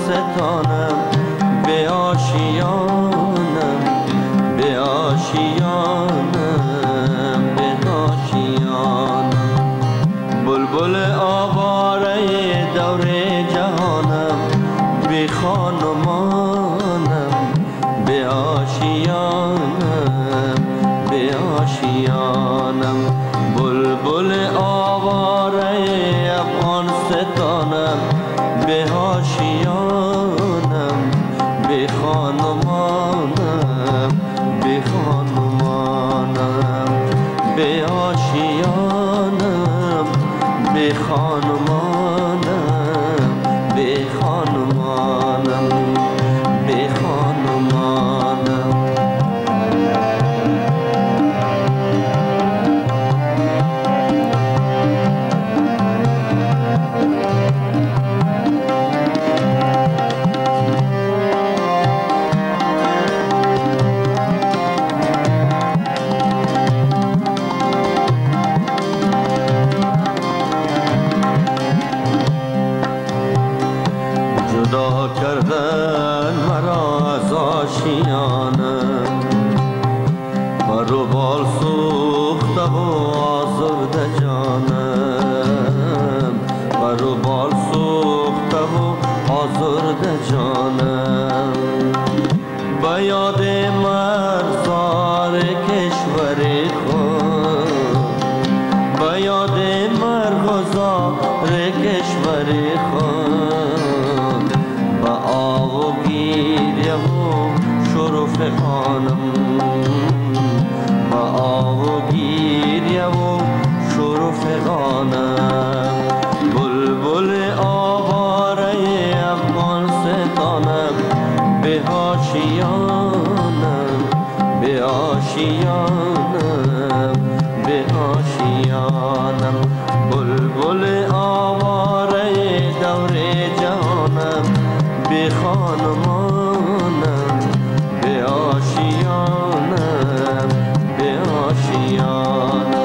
ستانم به آشیانم، به آشیانم، به آشیانم. بلبل آواره دور جهانم به خانمانم، به آشیانم، به آشیانم. بلبل آواره افغان ستانم به آشیانم، به خانمانم، به خانمانم، به آشیانم، به خانمانم، به خانمانم، به خانمانم. جدا کردن مرا از آشیانم، بر و بال سوخته و آزرده جانم، بر و بال سوخته و آزرده جانم. به یاد مرزار کشور خود، به یاد مرغزار کشور خود، به آب و گیریه و شرف خانم، به آب و گیریه و شرف خانم. بلبل آواره افغان ستانم به آشیانم، به آشیانم، به آشیانم. بلبل آواره دور جهانم به خانمانم، به آشیانم، به آشیانم.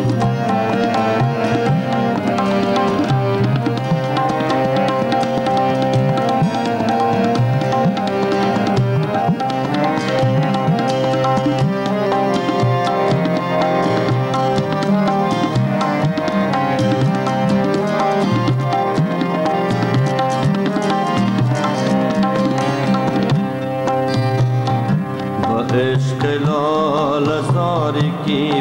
عشق لال زاری کی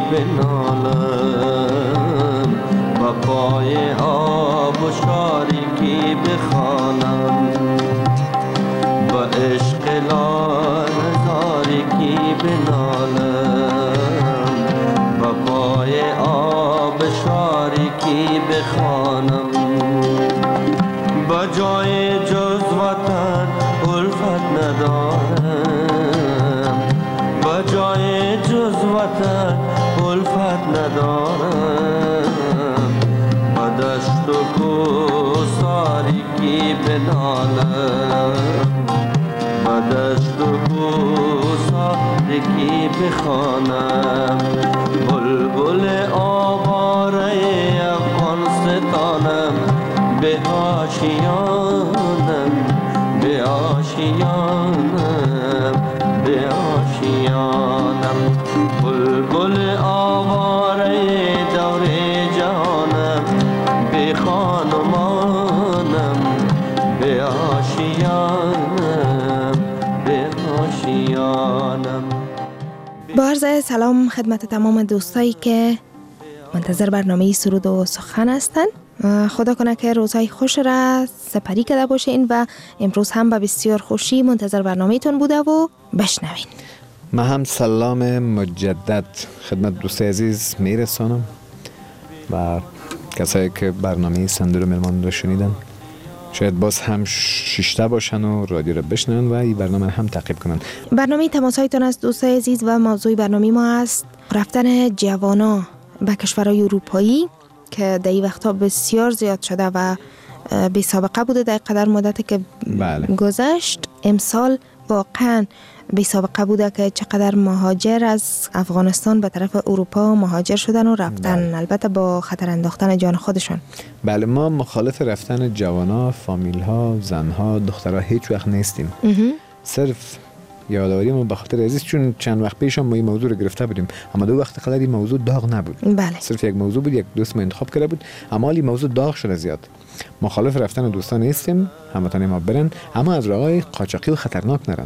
بنالم، با پای آب و شاری کی بخوانم. با عشق لال زاری کی بنالم، با پای آب شاری کی بخوانم. با جای جز وطن الفت ندارم، با جای جز وطن الفت ندارم. با دشت و کوساری کی بنالم، با دشت و کوساری کی بخوانم. بلبل آواره افغان ستانم به آشیانم، به آشیانم، به آشیانم. بلبل آواره دور جهانم به خانمانم، به آشیانم، به آشیانم. با عرض سلام خدمت تمام دوستایی که منتظر برنامه سرود و سخن هستند. خدا کنه که روزهای خوش را سپری کرده باشین و امروز هم به بسیار خوشی منتظر برنامه تون بوده و بشنوین. من هم سلام مجدد خدمت دوستای عزیز میرسانم و کسایی که برنامه صندوق مهمان رو شنیدن شاید باز هم شیشته باشن و رادیو رو بشنون و این برنامه هم تعقیب کنن. برنامه تماسهایتان از دوستای عزیز و موضوع برنامه ما است رفتن جوانا به کشورهای اروپایی که در این وقتا بسیار زیاد شده و بی سابقه بوده در قدر مدتی که گذشت. امسال واقعا بی سابقه بوده که چقدر مهاجر از افغانستان به طرف اروپا مهاجر شدن و رفتن، البته با خطر انداختن جان خودشان. بله، ما مخالف رفتن جوانا، فامیل‌ها، زنها، دخترها هیچ وقت نیستیم. صرف یادآوری ما به خاطر عزیز، چون چند وقت پیش ما این موضوع رو گرفته بودیم، اما دو وقت قبل این موضوع داغ نبود. بله. صرف یک موضوع بود، یک دوست ما انتخاب کرده بود، اما این موضوع داغ شده زیاد. مخالف رفتن دوستان نیستیم، هموطنان ما برن، اما از راههای قاچاقی و خطرناک نرن.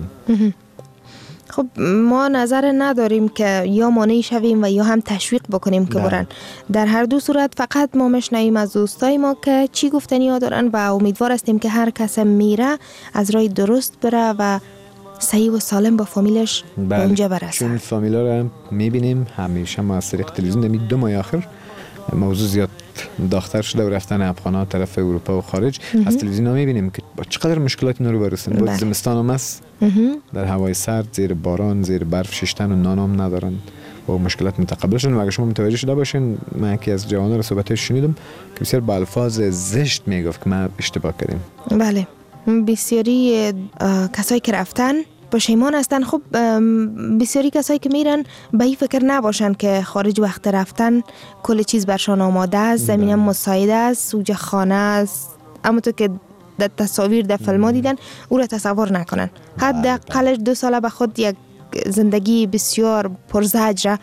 خب ما نظر نداریم که یا مانع شویم و یا هم تشویق بکنیم که برن. در هر دو صورت فقط ما میشنویم از دوستای ما که چی گفتنی ها دارن و امیدوار هستیم که هر کس میره از راه درست بره و صحیح و سالم با فامیلش به اونجا برسه. چون فامیلا رو میبینیم همیشه ما از طریق تلویزیون، دمی 2 ماه آخر موضوع زیاد داغ‌تر شده و رفتن افغان‌ها طرف اروپا و خارج. از تلویزیون ها میبینیم که با چقدر مشکلات اینا رو برسن. با زمستان هم است، در هوای سرد، زیر باران، زیر برف ششتن و نان هم ندارن و مشکلات متقبل شدن. و اگر شما متوجه شده باشین، من یکی از جوانان رو صحبتش شنیدم که بسیار با الفاظ زشت میگفت که ما اشتباه کردیم. بله، بسیاری کسایی که رفتن پشیمان هستن. خب بسیاری کسایی که میرن به این فکر نباشن که خارج وقت رفتن کل چیز برشان آماده است، زمینه مساعده است، سوژه خانه است، اما تو که در تصاویر در فیلم ها دیدن او را تصور نکنن. حداقل 2 ساله به خود یک زندگی بسیار پرزجر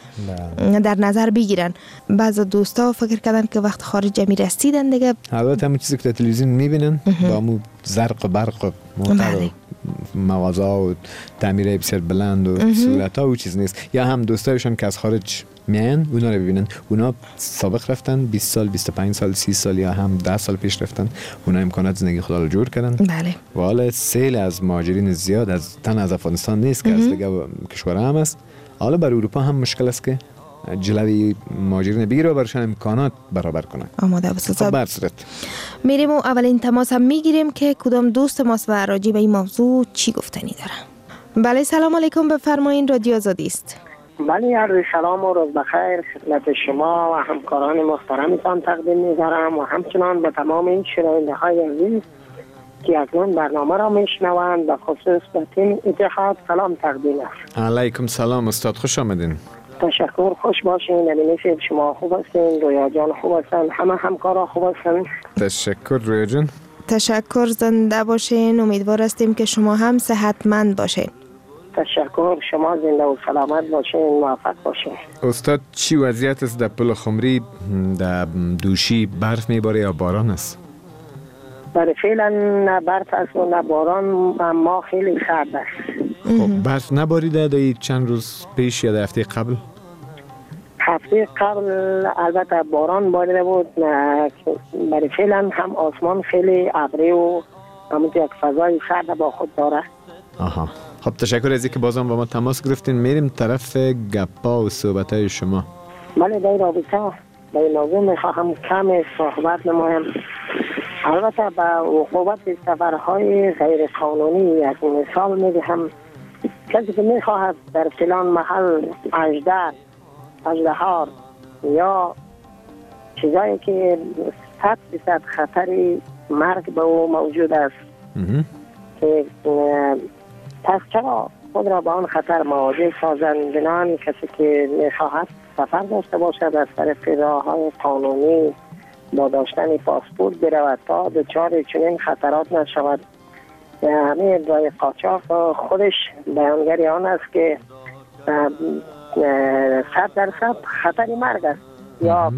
در نظر بگیرن. بعضی دوستا فکر کردن که وقت خارج می رسیدن دیگه، البته همون چیزی که در تلویزیون میبینن با همون زرق و برق و موتر و مغازه و تعمیره بسیار بلند و صورت ها و چیز نیست. یا هم دوستایشان که از خارج میان اونا رو ببینن، اونا سابق رفتن 20 سال 25 سال 30 سال یا هم 10 سال پیش رفتن، اونا امکانات زندگی خود رو جور کردن. بله. و حالا سیل از مهاجرین زیاد از از افغانستان نیست که از دیگه کشورها هم است. حالا بر اروپا هم مشکل است که جلوی مهاجرین بگیره و برشان امکانات برابر کنه. آماده بسازد. برصورت میریم و اولین تماس هم میگیریم که کدام دوست ماست و راجع به این موضوع چی گفتنی داره. بله، سلام علیکم، بفرمایید، رادیو آزادی است. بله، عرض سلام و روز بخیر خدمت شما و همکاران محترمتان تقدیم می‌دارم و همچنان به تمام این شنونده‌های عزیز که اکنون برنامه را میشنوند و خصوص به تیم اتحاد سلام تقدیم است. علیکم سلام استاد، خوش آمدین. تشکر، خوش باشین. نبینید شما خوب هستین، رویا جان خوب هستن، همه همکارا خوب هستن. تشکر رویا جان. تشکر، زنده باشین. امیدوار هستیم که شما هم صحتمند باشین. تشکر، شما زنده و سلامت باشین، موفق باشین. استاد چی وضعیت است در پل خمری؟ در دوشی برف میباره یا باران است؟ برای فعلا نه برف است و نه باران، ما خیلی سرد است. خب برف نباریده در چند روز پیش یا در هفته قبل؟ هفته قبل البته باران باریده بود. برای فعلا هم آسمان خیلی ابری و همون یک فضای سرد با خود داره. آها، خب تشکر از اینکه بازم با ما تماس گرفتین. میریم طرف گپا و صحبت‌های شما. بله، در رابطه با این موضوع میخواهم کم صحبت نمایم. البته با عقوبت سفرهای غیر قانونی یک مثال میدهم. کسی که میخواهد در فلان محل اژدها یا چیزایی که 100% خطر مرگ به او موجود است که پس چرا خود را به آن خطر مواجه سازند؟ بنابراین کسی که میخواهد سفر داشته باشد از طریق راه‌های قانونی با داشتن پاسپورت برود تا دچار چنین خطرات نشود. همین راه قاچاق خودش بیانگر آن است که 100% خطر مرگ است، یا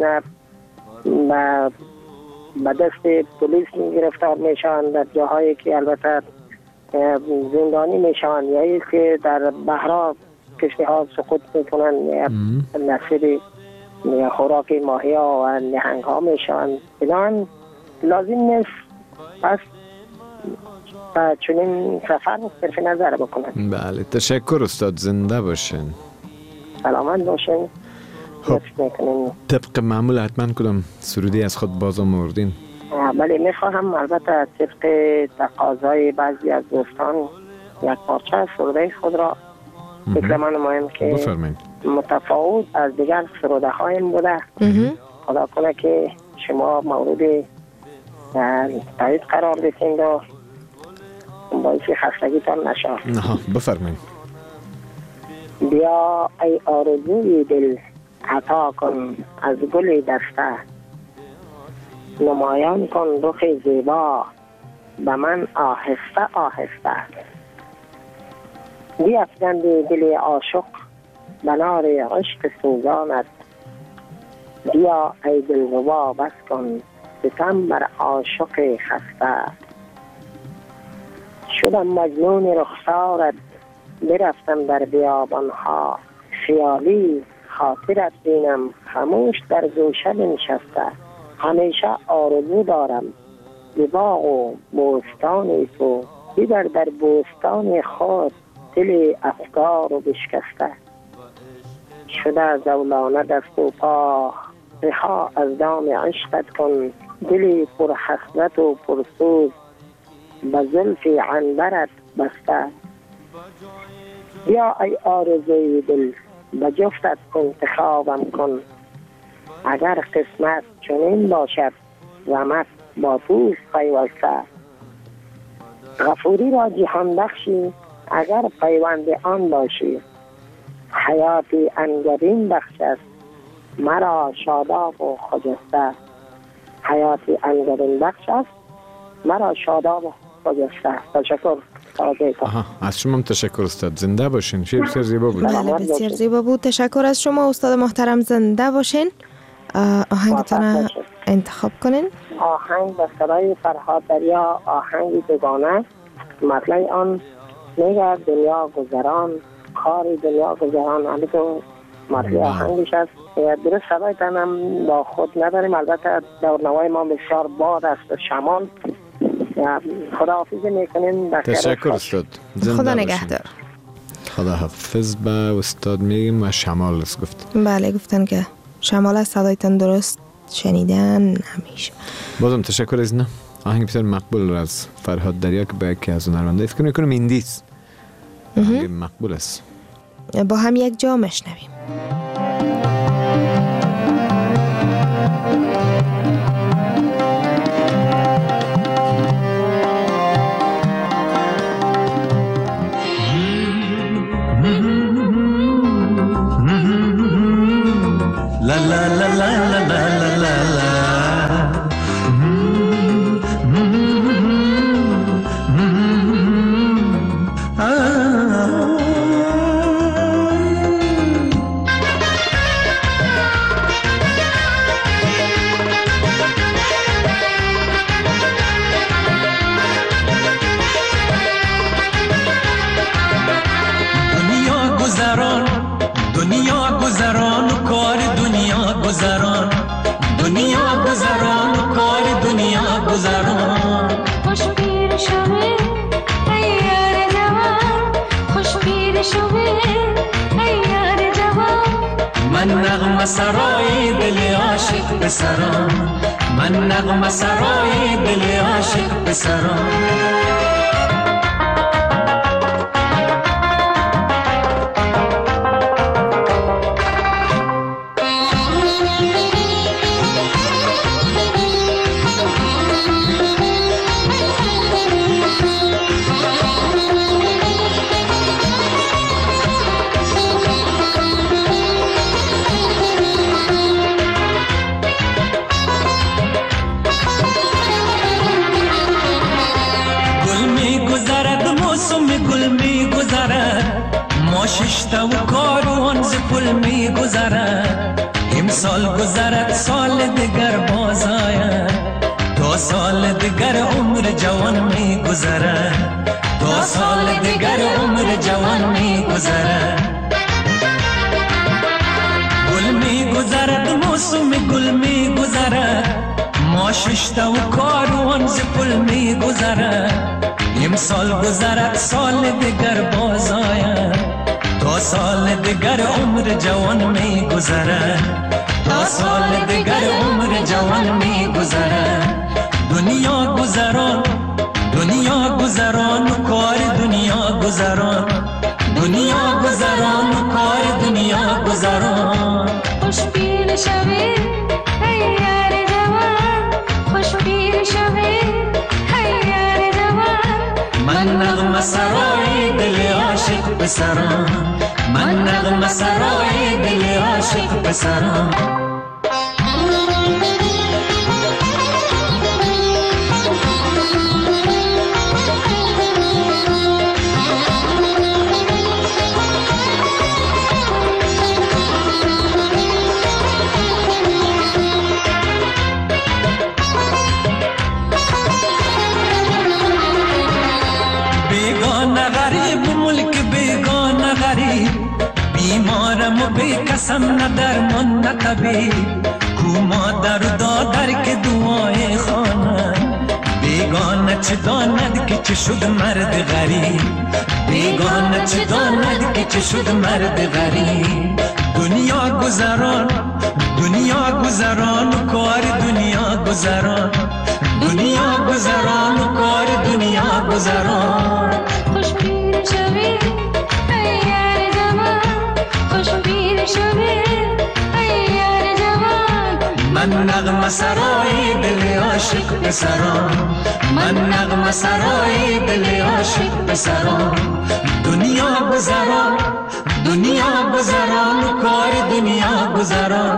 به دست پلیس گرفتار میشوند در جاهایی که البته زندانی میشوند، یا ای که در بحرها کشتی ها سقوط میکنند، نصیب خوراک ماهی ها و نهنگ ها میشوند. بنابراین لازم نیست پس چنین سفر صرف نظر بکنند. بله، تشکر استاد، زنده باشین، سلامت باشین. خب طبق معمول حتما کدام سرودی از خود باز آوردین؟ بله، میخواهم البته طبق تقاضای بعضی از دوستان یک پارچه از سروده خود را بکلمه نمایم که متفاوت از دیگر سروده هایم بوده. خدا کنه که شما مورد تایید قرار بسید و باعثی خستگیتان نشد. بفرمایید. بیا ای آرزوی دل عطا کن از گل دسته، نمایان کن رخ زیبا به من آهسته آهسته. بیفکند دل عاشق به نار عشق سوزانت، بیا ای دلربا بس کن ستم بر عاشق خسته. شدم مجنون رخسارت برفتم در بیابانها، خیالی خاطرت بینم خموش در گوشه بنشسته. همیشه آرزو دارم به باغ و بوستان تو، ببر در بوستان خود دل افکار و بشکسته. شده زولانه دست و پا رها از دام عشقت کن، دلی پر حسرت و پرسوز به زلف عنبرت بسته. بیا ای آرزوی دل به جفتت انتخابم کن، اگر قسمت چنین باشد رحمت با توست پیوسته. غفوری را جهان بخشی اگر پیوند آن باشی، حیاتی انگبین بخش است مرا شاداب و خجسته. حیاتی انگبین بخش است مرا شاداب و خجسته. تشکر. از شما هم تشکر استاد. زنده باشین. شعر بسیار زیبا بود. بله بسیار زیبا بود. تشکر از شما استاد محترم. زنده باشین. آهنگتون انتخاب کنین. آهنگ به صدای فرهاد دریا، آهنگ دوگانه. مطلع آن میگه دنیا گذران، کار دنیا گذران. همین تو مطلع آهنگش است. درست صدایتان هم با خود نداریم، البته دورنوای ما بسیار باد است و شمال. خداحافظ میکنیم. تشکر استاد. خدا نگهدار. خدا حافظ. به استاد میگیم و شمال است گفت. بله گفتن که شمال از صدایتان درست شنیدن نمیشه. بازم تشکر از نه. آهنگ بسیار مقبول از فرهاد دریا که با یکی از هنرمندان فکر میکنم ایندیست. آهنگ مقبول است. با هم یک جا مشنویم. La la la la la la la la. دنیا گذران و کار دنیا گذران، دنیا گذران و کار دنیا گذران. خوش پیر شوه ای یار جوان، خوش پیر شوه ای یار جوان. من نغمه سرای دل عاشق بسران، من نغمه سرای دل عاشق بسران. ششتا و کاروان ز پل می گذرد، امسال گذرد سال دیگر باز آید، دو سال دیگر عمر جوان می گذرد، دو سال دیگر عمر جوان می گذرد. گل می گذرد موسم گل می گذرد، ما ششتا و کاروان ز پل می گذرد، امسال گذرد سال دیگر باز آید، دو سال دیگر عمر جوان می گذرد، دو سال دیگر عمر جوان می گذرد. دنیا گذران، دنیا گذران و کار دنیا گذران، دنیا گذران و کار دنیا گذران. خوش پیر شوی ای یار جوان، خوش پیر شوی نغمه سرای دل عاشق پسرم، من نغمه سرای دل عاشق پسرم. بیمارم و بی کسم نه درمان نه طبیب، کو مادر و دادر که دعای خانه، بیگانه چه داند که چه شد مرد غریب، بیگانه چه داند که چه شد مرد غریب. دنیا گذران، دنیا گذران و کار دنیا گذران، دنیا گذران و کار دنیا گذران. خوش پیر شوی ای یار جوان، خوش پیر شوی ای یار جوان. من نغمه سرای دل عاشق پسرم، من نغمه سرای دل عاشق پسرم. دنیا گذران، دنیا گذران و کار دنیا گذران،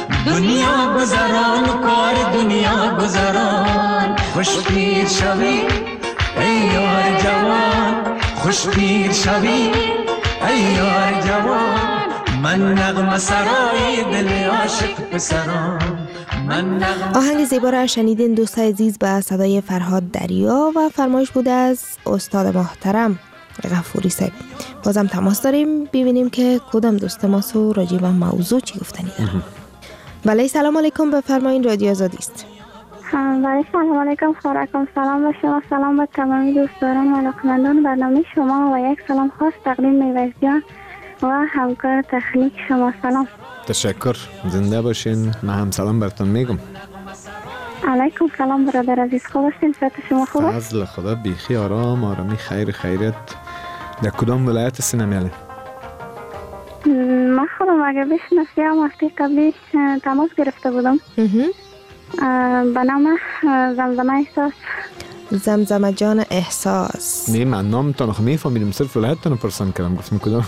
دنیا گذران و کار دنیا گذران. خوش پیر شوی ای یار جوان، خوش پیر شوی ای یار جوان. من نغمه سرای دل عاشق پسرم، من نغمه. آهنگ زیبا را شنیدین دوست عزیز به صدای فرهاد دریا و فرمایش بوده از استاد محترم غفوری صاحب. بازم تماس داریم ببینیم که کدام دوست ما سو راجع به موضوع چی گفتنی داره. بله سلام علیکم، بفرمایید رادیو آزادی است. بله سلام علیکم، خورکم سلام به شما، سلام به تمامی دوستداران و علاقمندان برنامه شما و یک سلام خاص تقدیم میوش جان و همکار تخنیک شما. سلام. تشکر، زنده باشین. من هم سلام براتون میگم. علیکم سلام برادر عزیز، خوب هستین؟ صحت شما خوب است؟ فضل خدا بیخی آرام، آرامی، خیر خیریت. در کدام ولایت هستین امیاله؟ من خودم اگه بشناسی هم وقتی قبلی تماس گرفته بودم به نام زمزمه احساس. زمزمه جان احساس. نه من نامتان خو میفهمیدم، صرف ولایتتان پرسان کردم، گفتم کدام.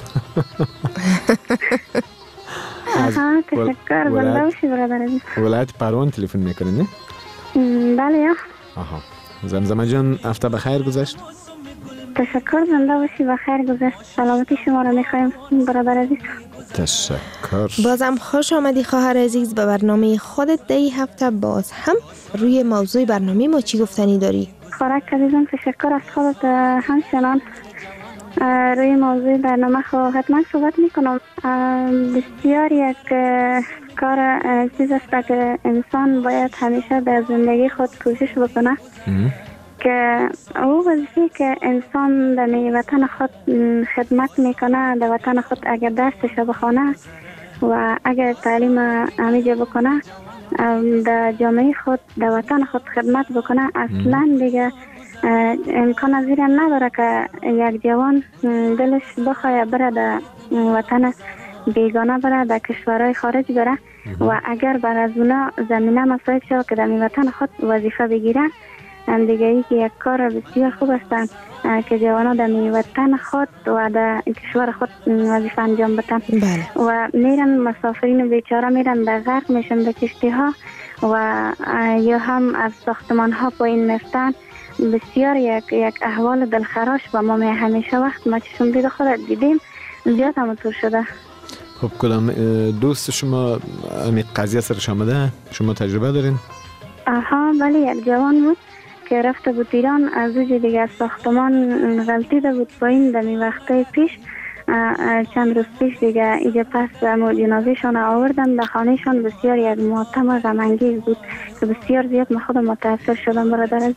تشکر، زنده باشی برادر عزیز. ولایت پروان تلفن میکنین نه؟ بله یا. آها. زمزمه جان هفته بخیر گذشت؟ تشکر، زنده باشی، بخیر گذشت. سلامتی شما را میخوایم برادر عزیز. تشکر. بازم خوش آمدی خواهر عزیز به برنامه خودت. دی هفته باز هم روی موضوع برنامه ما چی گفتنی داری؟ خورک عزیزم تشکر از خودت. همچنان روی موضوع برنامه حتما صحبت میکنم. بسیار یک کار چیز است که انسان باید همیشه در زندگی خود کوشش بکنه که او وظیفه که انسان در وطن خود خدمت میکنه، در وطن خود اگر درسش بخونه و اگر تعلیم همیشه بکنه، در جامعه خود در وطن خود خدمت بکنه، اصلا دیگه امکان از این نداره که یک جوان دلش بخواه بره در وطن بیگانه، بره در کشورهای خارج بره و اگر بر از اونا زمینه مساعد شد که در وطن خود وظیفه بگیرن، دیگه ای که یک کار بسیار خوب هستند که جوانا در وطن خود و در کشور خود وظیفه انجام بدن. و میرن مسافرین بیچاره میرن در غرق میشن به کشتی ها و یا هم از ساختمان ها پایین میفتن. بسیار یک احوال دلخراش و ما همیشه وقت ما چشم دید خود دیدیم زیاد همونطور شده. خب کدام دوست شما امی قضیه سرش آمده؟ شما تجربه دارین؟ بله یک جوان بود که رفته بود ایران، از اوج دیگه از ساختمان غلطیده بود پایین دمی وقته پیش، چند روز پیش دیگه ایجا پس جنازه شان آوردن به خانهشان. بسیار یک ماتم و غم‌انگیز بود که بسیار زیاد من خودم متاثر شدم برادر عزیز.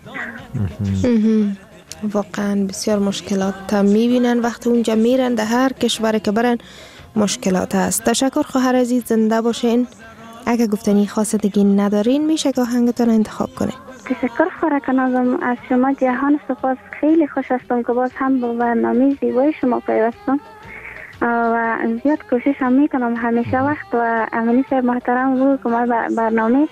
واقعا بسیار مشکلات میبینن وقتی اونجا میرن، در هر کشوری که برن مشکلات هست. تشکر خواهر عزیز، زنده باشین. اگه گفتنی خاص دیگه ندارین میشه که آهنگتون انتخاب کنین. تشکر خورک نازم از شما جهان سپاس. خیلی خوش هستم که باز هم با برنامه زیبای شما پیوستم و زیاد کوشش هم میکنم همیشه وقت و امینی صاحب محترم بود که ما برنامه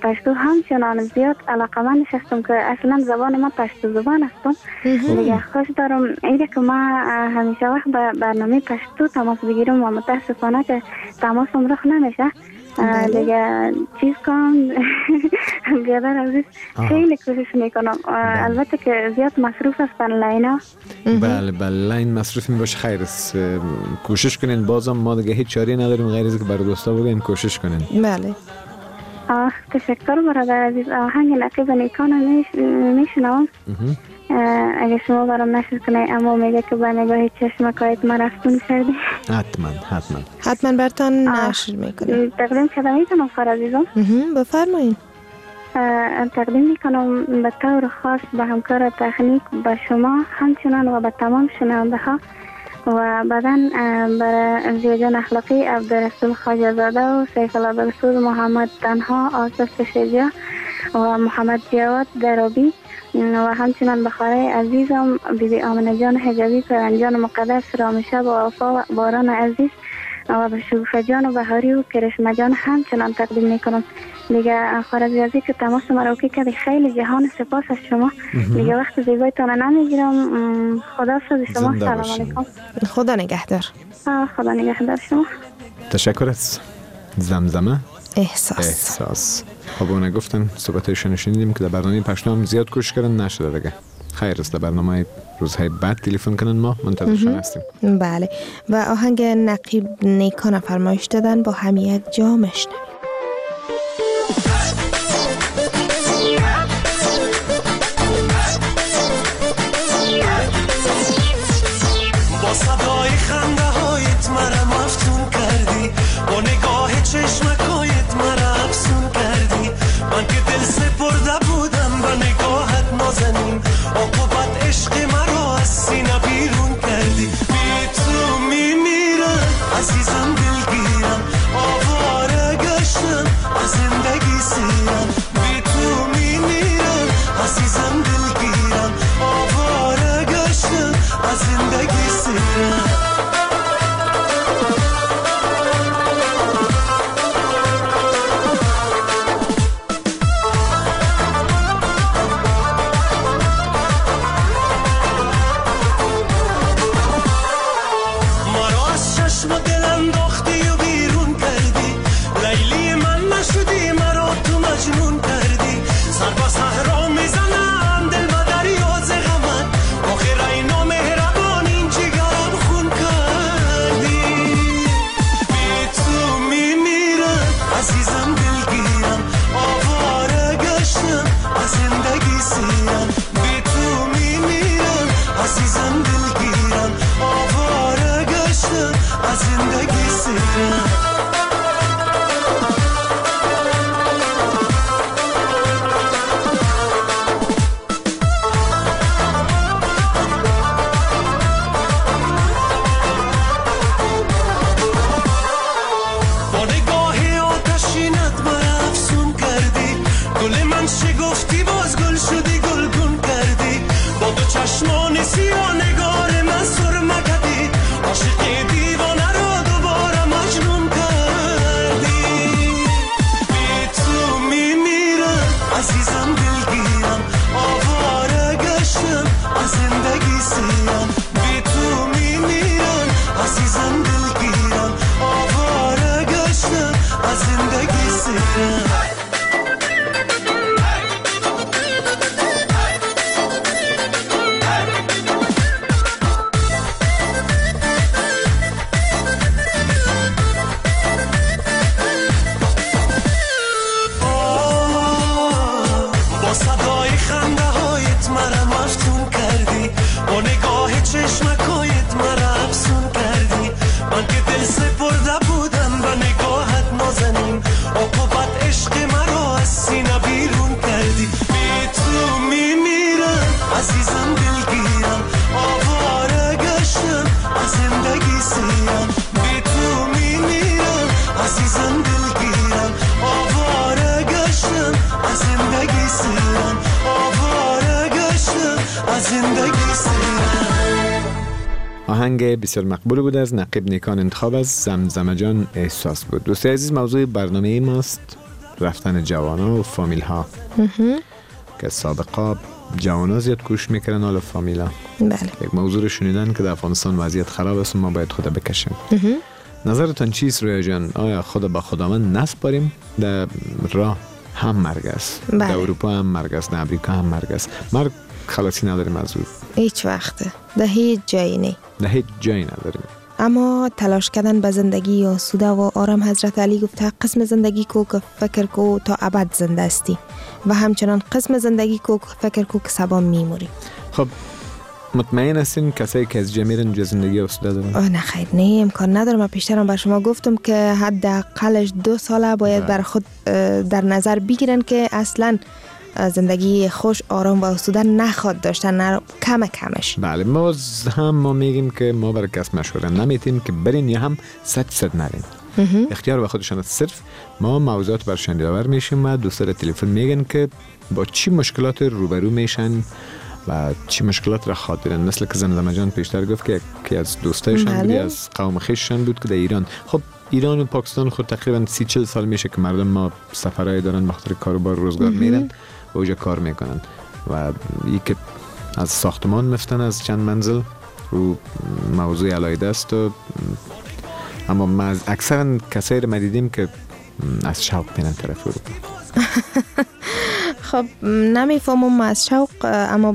پشتو همچنان زیاد علاقمند هستم که اصلا زبان ما پشتو زبان هستم. دیگه خوش دارم ایده که ما همیشه وقت به برنامه پشتو تماس بگیرم و متاسفانه که تماسم رخ نمیشه. دیگه چیز کنم بیادر عزیز خیلی کوشش میکنم. البته که زیاد مصروف هستن لینا. بله لاین مصروف می باشه. خیر است، کوشش کنین. بازم ما دیگه هیچ چاری نداریم غیر از که برای دوستا بگیم کوشش کنین. بله تشکر برادر عزیز. آهنگ نقیب نیکان میشنوم اگه شما برام نشر کنید، اما میگه که با نگاه چشمکایت ما رفتون کردی. حتما برتان نشر میکنیم. تقدیم کده میکنم خواهر عزیزم. بفرمایید. تقدیم میکنم به طور خاص به همکار تکنیک، به شما همچنان و به تمام شنونده ها و بعداً برای زیجان اخلاقی عبدالرسول خواجه زاده و سیف الله برسول محمد تنها آصف شجاع و محمد جواد درابی و همچنان بخاره عزیزم بیبی آمنه جان حجابی، پرنجان مقدس، رامشب و وفا و باران عزیز و به شگوفه جان و بهاری و کرشمه جان همچنان تقدیم میکنم. دیگه خارج ازی که تماس مراوکی کردی خیلی جهان سپاس از شما. دیگه وقت زیبایتان نمیگیرم. خدا ساز شما. سلام علیکم. خدا نگهدار. خدا نگهدار شما. تشکر از زمزمه احساس. خب اونه گفتن صحبتشون شنیدیم که در برنامه پشتو هم زیاد کوشش کردن نشده دیگه. خیر است، در برنامه روزهای بعد تلفن کنن، ما منتظرشون هستیم. بله و آهنگ نقیب نیکان فرمایش دادن با هم یک جا مشنویم. با صدای خنده هایت مرا مفتون کردی، با نگاه چشمکایت مرا افسون کردی. من که دل سپرده بودم به نگاهت نازنین، عاقبت عشق مرا از سینه بیرون کردی. بی تو میمیرم عزیزم، دلگیرم، آواره گشتم از زندگی سیرم. بی تو میمیرم عزیزم، دلگیرم، آواره گشتم از زندگی سیرم. آهنگ بسیار مقبول بود از نقیب نیکان، انتخاب از زمزمه جان احساس بود. دوستای عزیز، موضوع برنامه ماست رفتن جوانا و فامیل ها که سابقا جوانا زیاد کوشش میکردن حالا فامیلا. بله. یک موضوع رو شنیدن که در افغانستان وضعیت خراب است و ما باید خود بکشیم. نظرتان چیست رویا جان؟ آیا خود با خداوند نسپاریم؟ در راه هم مرگ است. بله. در اروپا هم مرگ است، در امریکا هم مرگ است. مرگ خلاصی نداریم از او. هیچ وقته. در هیچ جایی نه. در هیچ جایی نداریم. اما تلاش کردن به زندگی آسوده و آرام، حضرت علی گفته قسم زندگی کو که فکر کو تا ابد زنده استی و همچنان قسم زندگی کو که فکر کو که سبا میموری. خب مطمئن هستین کسایی که از جمیرن جو زندگی آسوده دارن؟ نه خیر، نه امکان نداره. من پیشترم بر شما گفتم که حداقلش 2 ساله باید بر خود در نظر بگیرن که اصلا زندگی خوش، آرام و آسوده نخواد داشتن، کمش. بله، ما میگیم که ما برای کس مشوره نمیتیم که برین یا هم 100% نرین. اختیار به خودشان است. صرف ما موضوعات برشان یادآور میشیم و دوستان تلفن میگن که با چی مشکلات روبرو میشن و چی مشکلات را خاطرن. مثل که زمزمه جان پیشتر گفت که یکی از دوستایشان بود، از قوم خویششان بود که در ایران، خب ایران و پاکستان خود تقریبا 30-40 سال میشه که مردم ما سفرهای دارن بخاطر کاروبار روزگار میرن و اونجا کار میکنن و یکی از ساختمان مفتن از چند منزل و موضوع علایده است. اما ما اکثرا کسایی رو دیدیم که از شوق پینن طرف اروپا. خب نمیفهمم از شوق، اما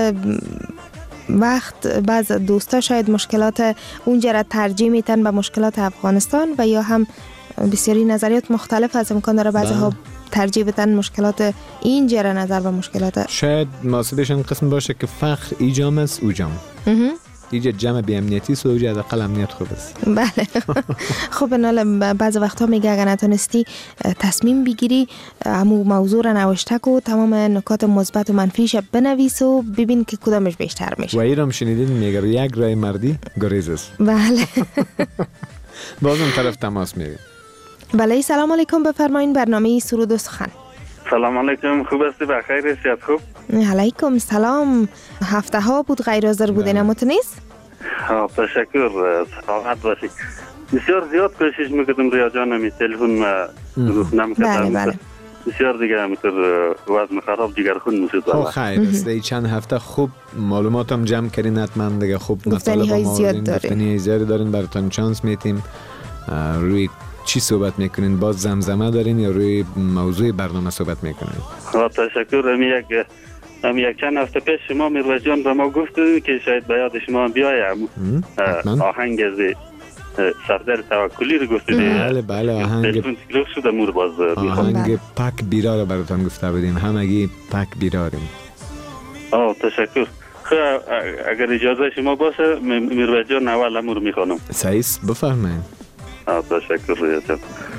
بعض دوستا شاید مشکلات اونجا را ترجیح میتن به مشکلات افغانستان و یا هم بسیاری نظریات مختلف از امکان داره بعضی ها ترجیح بدن مشکلات اینجا را نظر به مشکلات. شاید مناسبشون قسم باشه که فقر ایجام است اوجام. اینجا جمع بی امنیتی است و اونجا حداقل امنیت خوب است. بله. خب بنال بعض وقتا میگه اگر نتونستی تصمیم بگیری همو موضوع را نوشته کو، تمام نکات مثبت و منفیش بنویس و ببین که کدامش بیشتر میشه. و ایرام شنیدین میگه یک رای مردی گریز است. بله. بازم طرف تماس میگه. بله، سلام علیکم، بفرمایین. برنامه سرود و سخن. سلام علیکم، خوب هستی؟ بخیر هستی؟ خوب؟ علیکم سلام. هفته ها بود غیر حاضر بودین، اما تو نیست؟ تشکر، سلامت باشی. بسیار زیاد کوشش میکردم ریا جانم تلفن نمیکردم. بله. بسیار دیگه همینطور وزن خراب جگر خون میشد. خیر است. این چند هفته خوب معلوماتم جمع کردین، حتما دیگه خوب گفتنی های زیاد دارین. گفتنی زیاد دارین، براتون چانس میتیم. روی چی صحبت میکنین؟ باز زمزمه دارین یا روی موضوع برنامه صحبت میکنین؟ تشکر. هم یک چند هفته پیش شما میروز جان به ما گفتید که شاید به یاد شما بیایم آهنگ از سردار توکلی رو گفتید. بله آهنگ شده مور باز آهنگ پاک بیرار رو براتون گفته بودیم، همگی پاک بیراریم. تشکر. اگر اجازه شما باشه میروز جان اول امور میخوانم. سعیس بفرمایید. تشکر ریاضت.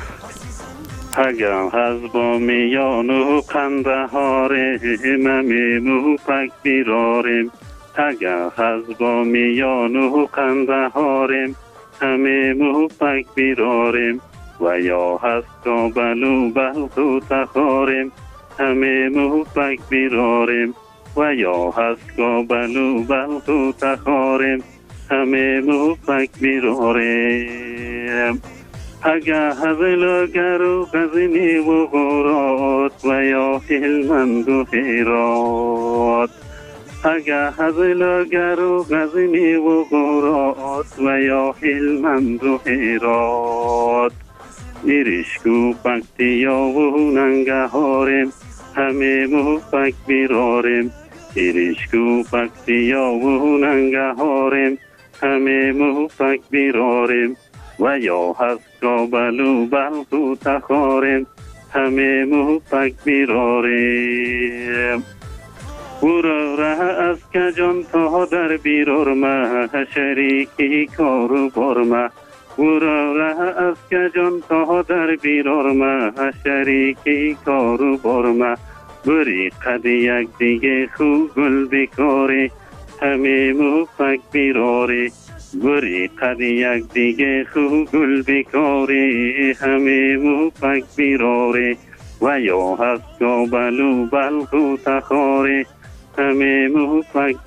اگر از با میان و قندهاریم میمو پک بیراریم، اگر از با میان و قندهاریم همیمو پک بیراریم، و یا هست کابلو بلخو تخاریم همیمو پک بیراریم، و یا هست کابلو بلخو تخاریم همیمو پک بیراریم. اگه هزلگر و غزنی و غورات و یا هلمند و هرات، اگه هزلگر و غزنی و غورات و یا هلمند و هرات، ایرشکو پکتیا و ننگهاریم همه مو پک بیراریم، ایرشکو پکتیا و ننگهاریم همه مو پک بیراریم، و یا هست کابلو بلخو تخاریم همه مو پک بیراریم. ره از کجان تا در بیرارمه شریکی کارو بارمه، ره از کجان تا در بیرارمه شریکی کارو بارمه، بری قد یک دیگه خوب گل بکاری همه مو پک بیراری، بری قد یک دیگه خوب گل بکاری همه مو پک بیراری، و یا هست کابلو بلخو تخاری همه موفق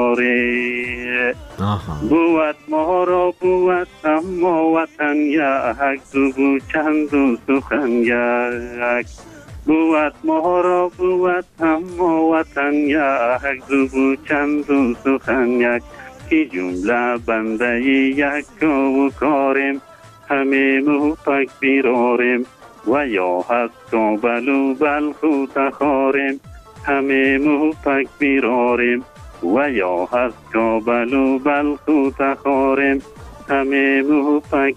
بیراره بود ما را بود اما وطن یک دو چند و سخن یک بود ما را بود اما وطن یک دو چند و سخن یک که جمله بنده یک و کاریم همه موفق بیراریم و یا هست کابل و بلخ و تخاریم همه موفق بیراریم و یا هست کابل و بلخ و تخاریم همه موفق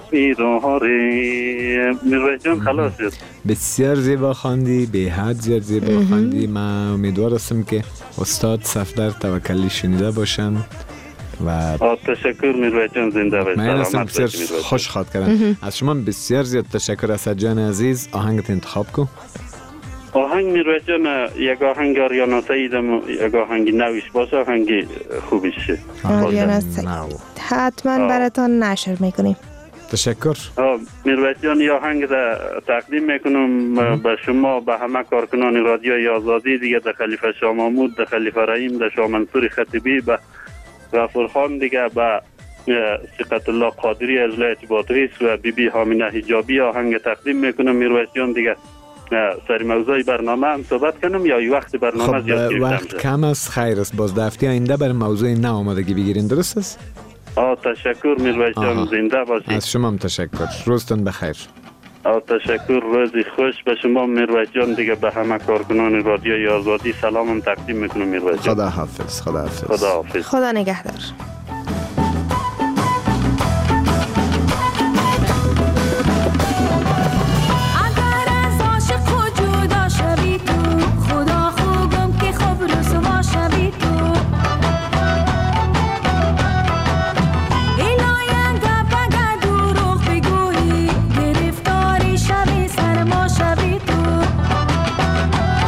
بیراریم. میرویس جان خلاص شد. بسیار زیبا خواندی، به حد زیاد زیبا خواندی. من امیدوار هستم که استاد صفدر توکلی شنیده باشن و تشکر میرویس جان، زنده باشید. من هستم بسیار خوش خواد کردم از شما. بسیار زیاد تشکر اسد جان عزیز. آهنگت انتخاب کو. آهنگ میرویس جان یک آهنگ آریانا سعید، یک آهنگ نویش باشه، آهنگ خوبی شه. آریانا سعید حتما براتان نشر میکنیم. تشکر میرویس جان. یا آهنگ تقدیم میکنم به شما، به همه کارکنان رادیوی آزادی دیگه، در خلیفه شاه محمود، در خلیفه رحیم، در شاه منصور خطیبی، به غفور خان دیگه، به ثقت الله قادری از ولایت بادغیس و بی بی حامینه حجابی آهنگ تقدیم میکنم. میرویس جان دیگه سر موضوع برنامه هم صحبت کنم یا ای وقت برنامه زیاد گرفتم؟ وقت کم است، خیر است. باز دفتی آینده بر موضوع نه آمادگی بگیرین، درست است؟ تشکر میرویس جان، زنده باشید. از شما هم تشکر. روزتون بخیر. تشکر، روزی خوش به شما میرویس جان دیگه. به همه کارکنان رادیوی آزادی سلامم تقدیم میکنم میرویس جان. خدا حافظ. خدا حافظ. خدا حافظ. خدا نگهدار.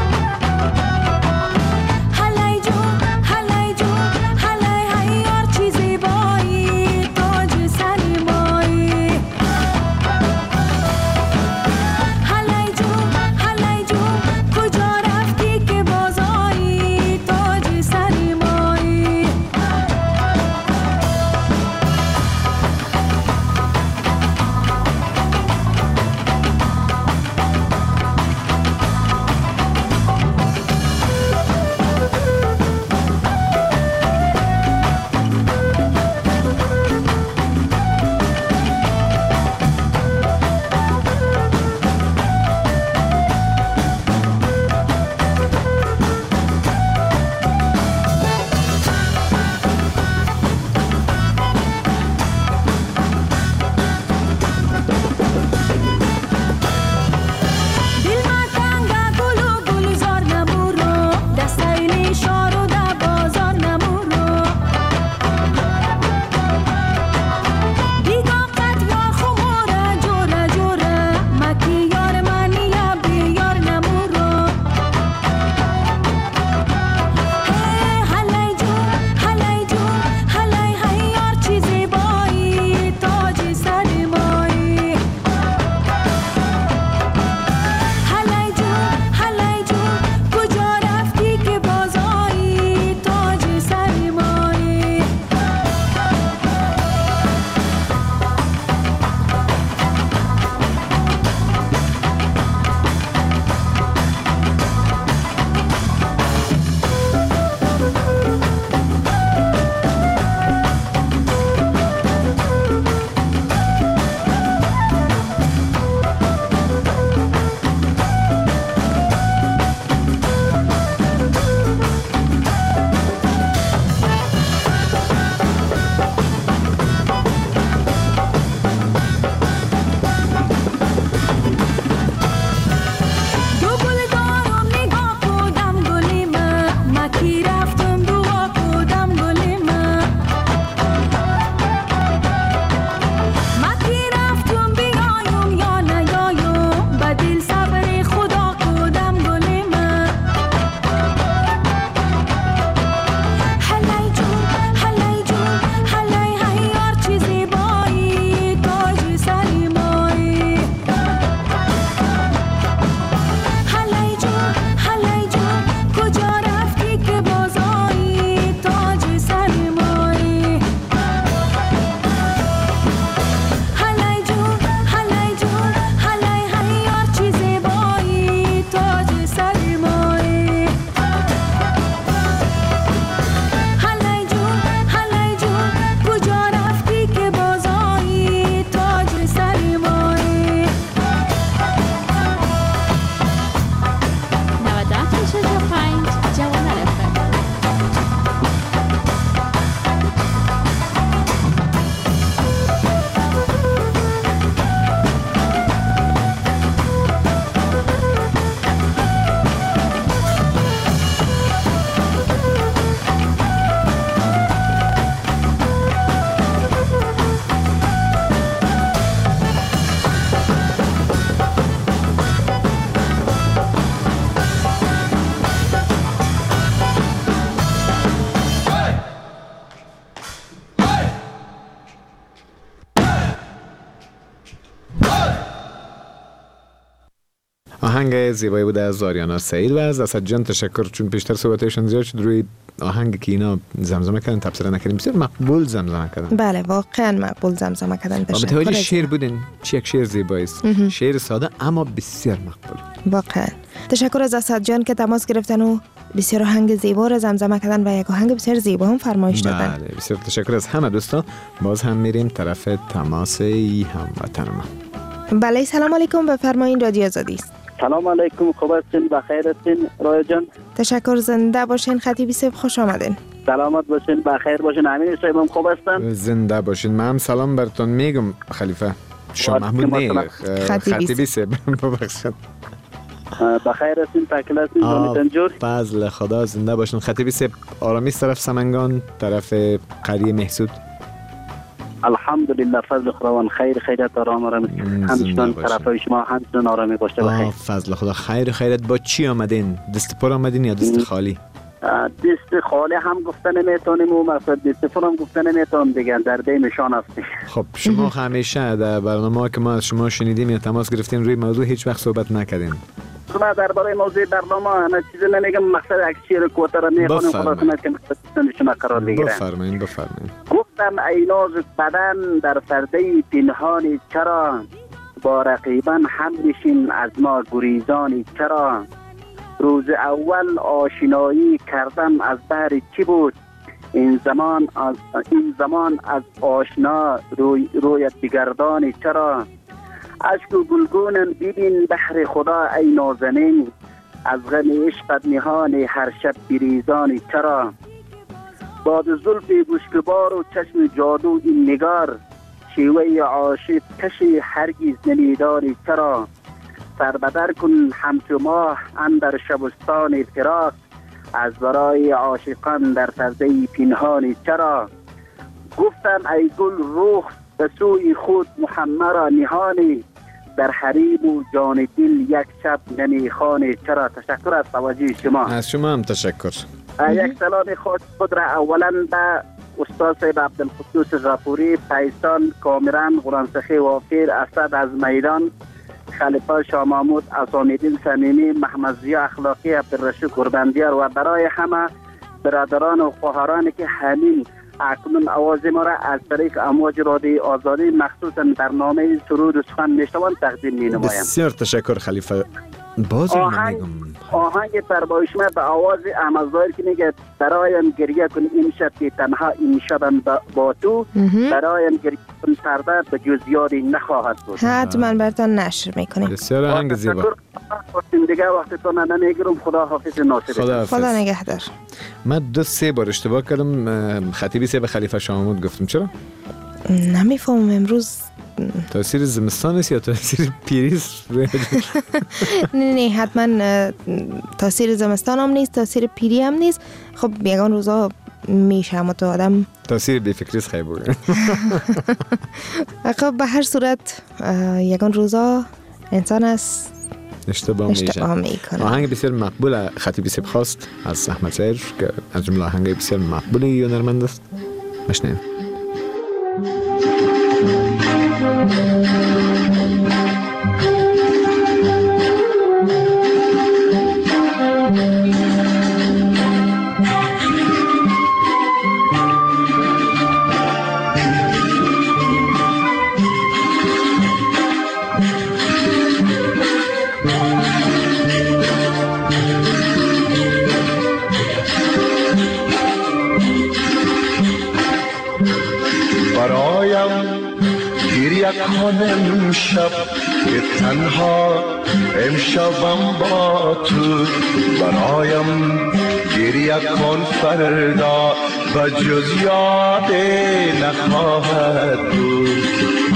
هلای آهنگ زیبایی بوده از آریانا سعید و از اسد جان تشکر، چون پیشتر صحبتشون زیاد شد روی آهنگ که اینا زمزمه کردن تبصره نکردیم، بسیار مقبول زمزمه کردن. بله واقعا مقبول زمزمه کردن. متوجه شعر بودین چه یک شعر زیبایی است، شعر ساده اما بسیار مقبول. واقعا تشکر از اسد جان که تماس گرفتن و بسیار آهنگ زیبا را زمزمه کردن و یک آهنگ بسیار زیبا هم فرمایش دادن. بله بسیار تشکر از همه دوستان. باز هم میریم طرف تماس هموطن ما. بله سلام علیکم، بفرمایید رادیو آزادی است. سلام علیکم، خوب هستین؟ بخیر هستین رای جان؟ تشکر، زنده باشین. خطیبی صاحب خوش آمدین. سلامت باشین، بخیر باشین. امین صاحب هم خوب هستن؟ زنده باشین. من هم سلام براتون میگم خلیفه شاه محمود نه خطیبی صاحب ببخشید. بخیر هستین؟ تکل هستین؟ جانتان جور؟ فضل خدا، زنده باشین. خطیبی صاحب آرامی طرف سمنگان، طرف قریه محسود؟ الحمدلله فضل خداوند خیریت آرام همچنان طرف شما همچنان آرامی باشه بخیر. فضل خدا. خیرت. با چی آمدین؟ دست پر آمدین یا دست خالی؟ دست خالی هم گفته نمیتونیم و مقصد دست پر هم گفته نمیتونم دیگه، در دیمشان هستیم. خب شما همیشه در برنامه که ما از شما شنیدیم یا تماس گرفتین روی موضوع هیچ وقت صحبت نکردین؟ ما درباره موضوع برنامه انا چیزی نمیگم، مقصد یک شعر کوته را میخونم خلاص که مقصد شما قرار بگیره. بفرمایید. گفتم ای نازک بدن در پرده پنهانی چرا، با رقیبان هم نشین از ما گریزانی چرا، روز اول آشنایی کردم از بهر چی بود، این زمان از آشنا رویت بگردانی چرا، اشک و گلگونم ببین بحر خدا ای نازنین، از غم عشقت نهان هر شب بریزانی چرا، باد زلف گوشگبار و چشم جادو این نگار، شیوه عاشق کشی هرگز نمیدانی چرا، سربدر کن همچو ماه اندر شبستان فراق، از برای عاشقان در پرده پنهانی چرا، گفتم ای گل روح به سوی خود محمد را نهانی، در حریم و جان دل یک شب نمیخوانی چرا. تشکر از توجه شما. از شما هم تشکر. یک سلام خود را اولا به استاد صاحب عبدالقدوس غفوری، پیستان کامران، غرانسخی وافیر، اسد از میدان، خلیفه شاه محمود، اسامیدین صمیمی، محمد ضیا اخلاقی، عبدالرشید قرباندیار و برای همه برادران و خواهرانی که همین اکنون آواز ما را از طریق امواج رادیوی آزادی مخصوصا برنامه سرود و سخن میشنوند تقدیم می نمایم. بسیار تشکر خلیفه. آهنگ فرمایشمه به آواز احمد ظاهر که میگه برایم گریه کن این شب که تنها این شبم با تو، برایم گریه کن فردا به جز یادی نخواهد بود. حتما براتون نشر میکنیم. بسیار آهنگ زیبا. دیگه وقتتون نمیگیرم. خدا حافظ ناصر. خدا نگهدار. من 2-3 بار اشتباه کردم، خطیبی صاحب خلیفه شاه محمود گفتم. چرا؟ نمیفهمم امروز تاثیر زمستان است یا تاثیر پیری است؟ نه حتما تاثیر زمستان هم نیست، تاثیر پیری هم نیست. خب یگان روزا میشه اما تو آدم تاثیر بیفکری است خیلی بود. خب به هر صورت یگان روزا انسان است اشتباه میکنه. آهنگ بسیار مقبول خطیبی صاحب خواست از احمد ظاهر که از جمله آهنگ بسیار مقبول و هنرمند است. بشنویم. امشب که تنها امشبم با تو، برایم گریه کن فردا و جز یاد نخواهد بود،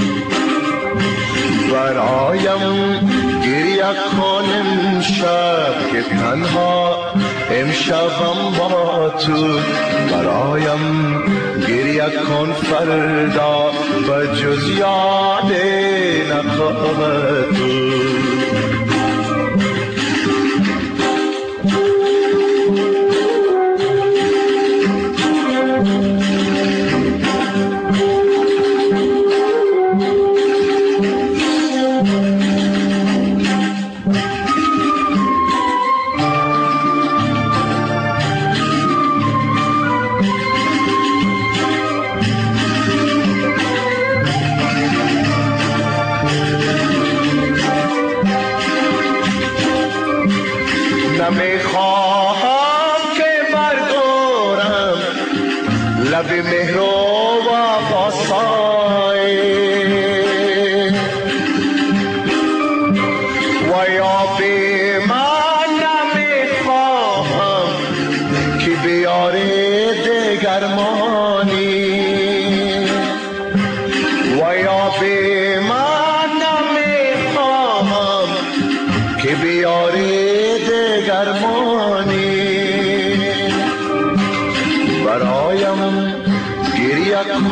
برایم گریه کن امشب که تنها امشبم با تو، برایم گریه کن فردا و جز یاد نخواهد بود.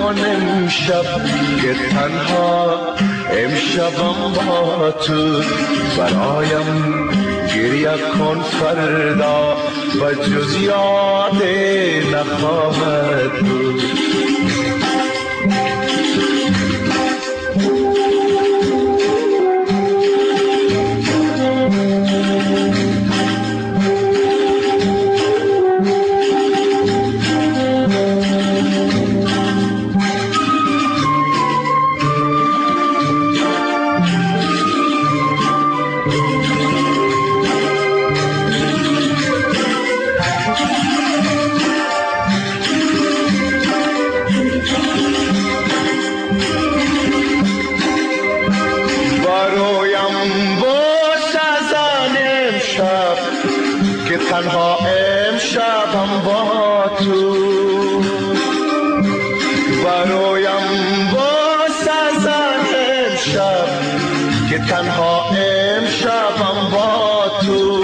کن امشب که تنها امشبم با تو برایم گریه کن فردا و جز یاد نخواهد بود تنها امشبم با تو برایم باز از امشب که تنها امشبم با تو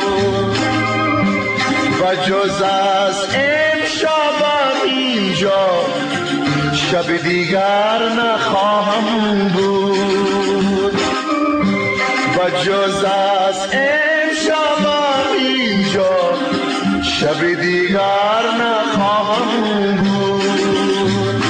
و جز از امشبم اینجا شب دیگر نخواهم بود و جز از امشبم اینجا شب دیگر نخواهم بود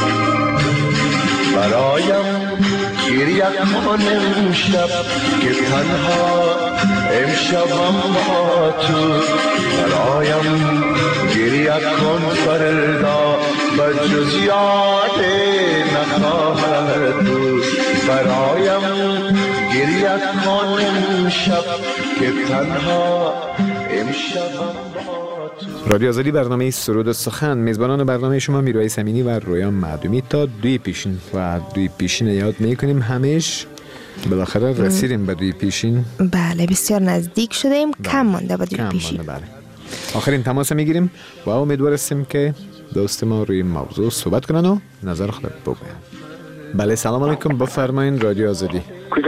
برایم گریه کن امشب که تنها امشبم با تو برایم گریه کن فردا و جز یاد نخواهد بود برایم گریه کن امشب که تنها امشبم با تو. رادیو آزادی برنامه سرود و سخن. میزبانان برنامه شما میرویس امینی و رویان معدومی. تا دوی پیشین و دوی پیشین یاد میکنیم همیش بالاخره رسیدیم به دوی پیشین. بله بسیار نزدیک شدیم. کم مانده به دوی پیشین. بله. آخرین تماس میگیریم و امیدوار هستیم که دوست ما روی موضوع صحبت کنن و نظر خود بگوین. بله سلام علیکم، بفرمایید. رادیو آزادی.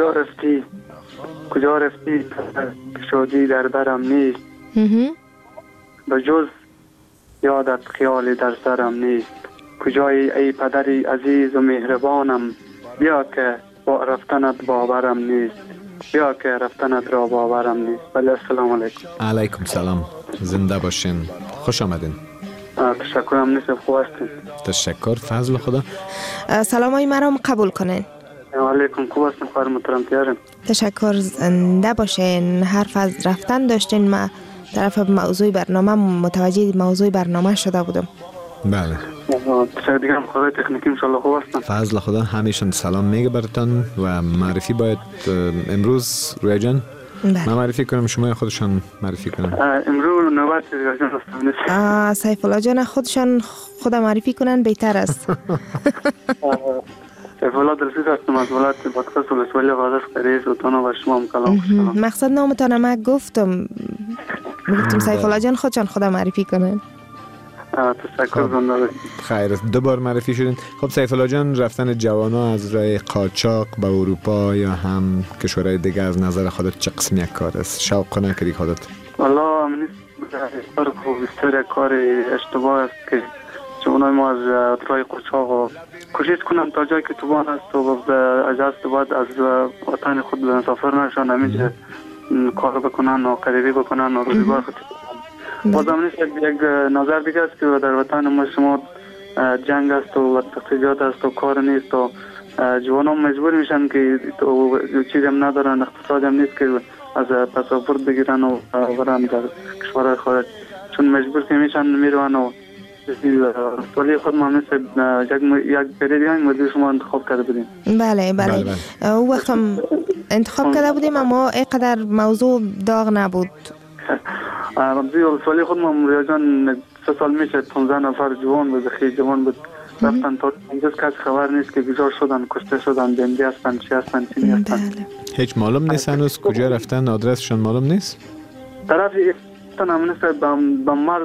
کجا رفتی شادی در برم نیست به جز یادت خیالی در سرم نیست کجایی ای پدری عزیز و مهربانم بیا که با رفتنت باورم نیست بیا که رفتنت را باورم نیست. بله السلام علیکم. علیکم سلام، زنده باشین، خوش آمدین. تشکرم. نیست خوب هستین؟ تشکر، فضل خدا. سلام های مرا قبول کنین. علیکم، خوب هستین خواهر محترم تیارم. تشکر، زنده باشین. حرف از رفتن داشتین، ما طرف موضوع برنامه متوجه موضوع برنامه شده بودم. بله دیگه هم خدای تکنیکی انشالله خوب هستن. فضل خدا. همیشون سلام میگه براتون و معرفی باید امروز رویا جان من معرفی کنم شما خودشان معرفی کنم. امروز نوبت رویا جان هستم. سیف الله جان خودشان خود معرفی کنن بهتر است. سیف الله درسیز هستم از ولایت بادغیس ولسوالی قادس رئیس اتانا و شما هم کلام خوشحالم. مقصد نامتان من گفتم سیف الله جان خودشان خود معرفی کنن. تشکر زنده. خیر، دو بار معرفی شدین. خب سیف الله جان، رفتن جوانا از راه قاچاق به اروپا یا هم کشورهای دیگه از نظر خودت چه قسم یک کار است؟ شوق نکردی خودت؟ والله من کار خوب است، کار اشتباه است که چون ما از راه قاچاق کوشش کنم تا جایی که توان است و اجازه بعد از وطن خود مسافر نشن، همینجا کار بکنن و قریبی بکنن و روزگار خود بازم نیست. یک نظر دیگه است که در وطن ما شما جنگ است و تقصیجات است و کار نیست و جوانان مجبور میشن که چیزی هم ندارن، اقتصاد هم نیست که از پاسپورت بگیرن و برن در کشورهای خارج، چون مجبور که میشن میرون و ولی خود ما مثل یک پریدی هم مدیر شما انتخاب کرده بودیم. بله. او وقت هم انتخاب کرده بودیم اما اینقدر موضوع داغ نبود. ولی خود ما رویا جان 3 سال میشه 15 نفر جوان بود، خیلی جوان بود، رفتن تا اینجاست کسی خبر نیست که بیزار شدن، کشته شدن، بندی هستن، چی هستن، چی نیستن. هیچ معلوم نیست هنوز کجا رفتن، آدرسشون معلوم نیست؟ طرف هم نیست به مرز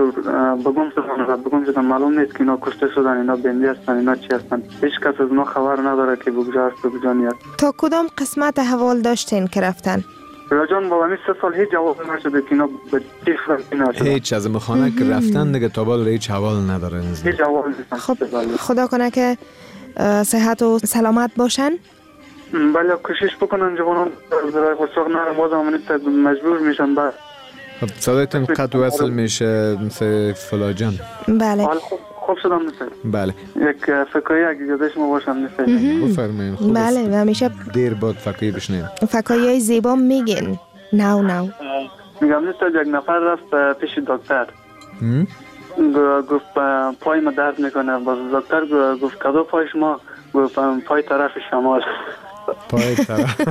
بگم شدن، معلوم نیست که اینا کشته شدن، اینا بندی هستن، اینا چی هستن، هیچ کس از اونا خبر نداره که بگجا هست بگجا نیست. تا کدام قسمت حوال داشتین که رفتن؟ راجان با همین 3 سال هیچ جواب نشده که اینا به چی خرابی نشده. هیچ از خانه که رفتن دیگه تا بالا هیچ حوال نداره. هیچ جواب نیستن. خب خدا کنه که صحت و سلامت باشن. بله کوشش بکنن جوانان برای خودساخت نرم باز هم مجبور میشن. بعد خب صدایتون قطع وصل میشه مثل فلاجان. بله خوب شدم مثل. بله یک فکایی اگه یادش ما باشم مثل. بفرمایید. بله و همیشه دیر بعد فکایی بشنیم. فکایی های زیبا میگن. نو میگم نیست یک نفر رفت پیش دکتر گفت پای ما درد میکنه. باز دکتر گفت کدو پای شما؟ گفت پای طرف شمال. پای طرف.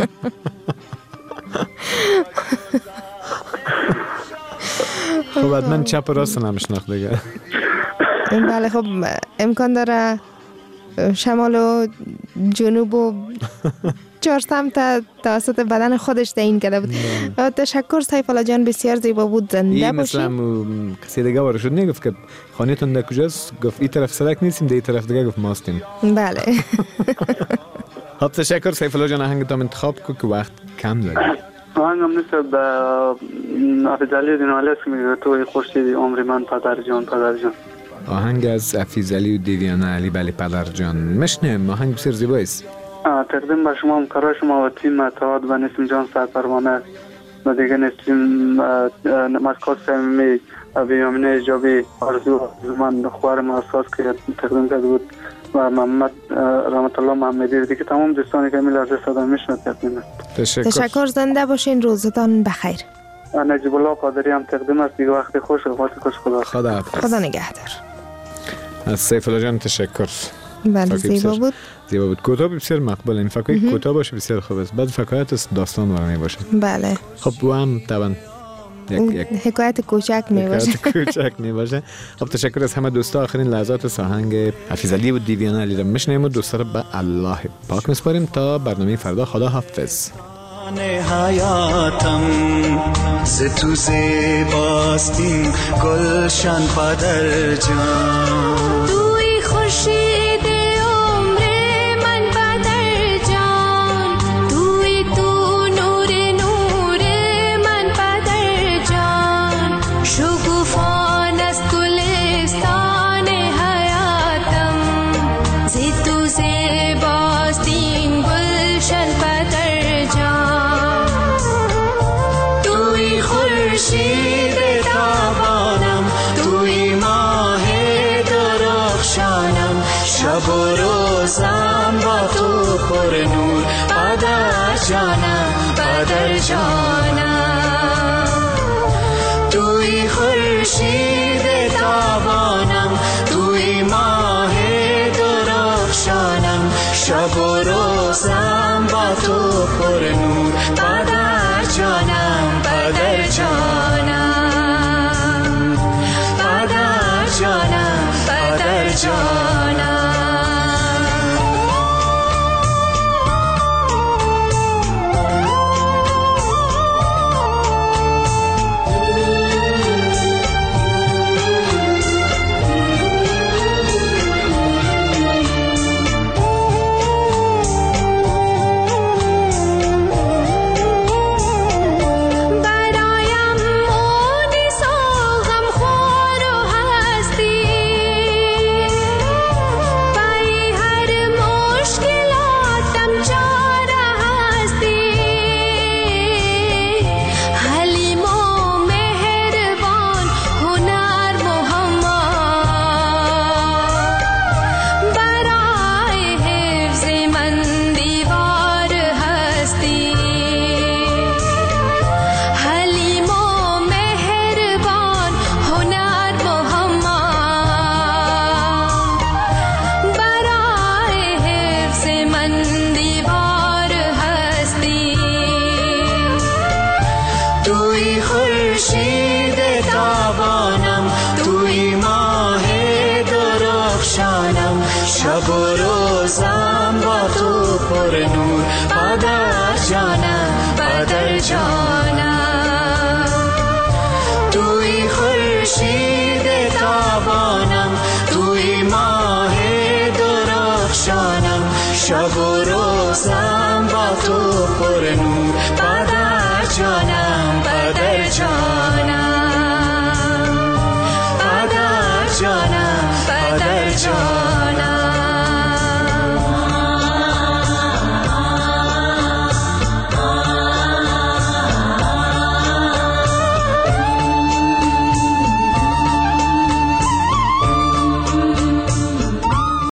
خب حتما چپ و راست نمیشناخت دیگه. بله خب امکان داره شمال و جنوب و 4 سمت توسط بدن خودش تعیین کرده بود. تشکر سیف الله جان، بسیار زیبا بود. زنده باشی. مثلا کسی دیگه وارد شد نگفت که خانه‌تون در کجاست؟ گفت این طرف سرک نیستیم، در این طرف دیگه گفت ماستیم. بله. خب تشکر سیف الله جان، آهنگتون انتخاب کو که وقت کم داریم. آهنگم نیست به افیزعلی دینالیس میگه توی خورشیدی عمر من پدر جان. آهنگ از افیزعلی و دیویانه علی. بله پدر جان مشنیم. آهنگ بسیار زیبایی است. تقدیم به شما همکارای شما و تیم اتحاد و نسیم جان سرپروانه و دیگه نسیم مسکات صمیمی بیامینه ایجابی آرزو من خوار محساس که تقدیم کرده بود و محمد رحمت الله محمدی دیگه تمام دوستانی که میل عرض صدا میشنه تقدیم. تشکر. زنده باشین. روزتان بخیر. نجیب الله قادری هم تقدیم است. دیگه وقت خوش و وقت خوش. خدا نگهدار. از سیف الله جان تشکر. بله زیبا بود. کوتاه بسیار مقبول. این فکایی کوتاه باشه بسیار خوب است. بعد فکایت است داستان ورمی باشه. بله. خب و هم طبعا یک حکایت کوچک می باشه. خب تشکر از همه دوستا. آخرین لحظات آهنگ افیزعلی و دیویانه علی را میشنیم و دوستا رو به الله پاک میسپاریم تا برنامه فردا. خدا حافظ. حیاتم ز تو زیباست این گلشن پدر جان. توی خورشید عمر من پدر جان. توی تو نور من پدر جان. شکوفان از گلستان حیاتم ز تو زیباست این گلشن پدر جان. خورشید تابانم توی ماه درخشانم. شب و روزم با تو پر نور پدر جانم. توی خورشید تابانم توی ماه درخشانم. شب و روزم با تو پر نور پدر جانم. پدر جانم. شب و روزم با تو پر نور پدر جانم. توی خورشید تابانم توی ماه درخشانم. شب و روزم با تو پر نور پدر جانم